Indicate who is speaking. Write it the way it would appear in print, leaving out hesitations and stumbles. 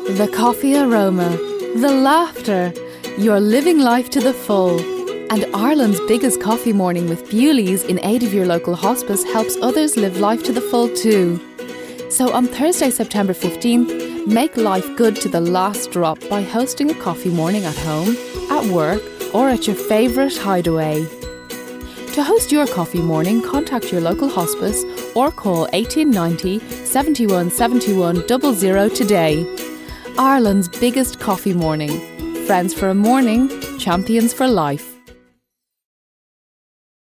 Speaker 1: The coffee aroma, the laughter, you're living life to the full. And Ireland's biggest coffee morning with Bewley's in aid of your local hospice helps others live life to the full too. So on Thursday, September 15th, make life good to the last drop by hosting a coffee morning at home, at work, or at your favourite hideaway. To host your coffee morning, contact your local hospice or call 1890 71 71 00 today. Ireland's biggest coffee morning. Friends for a morning, champions for life.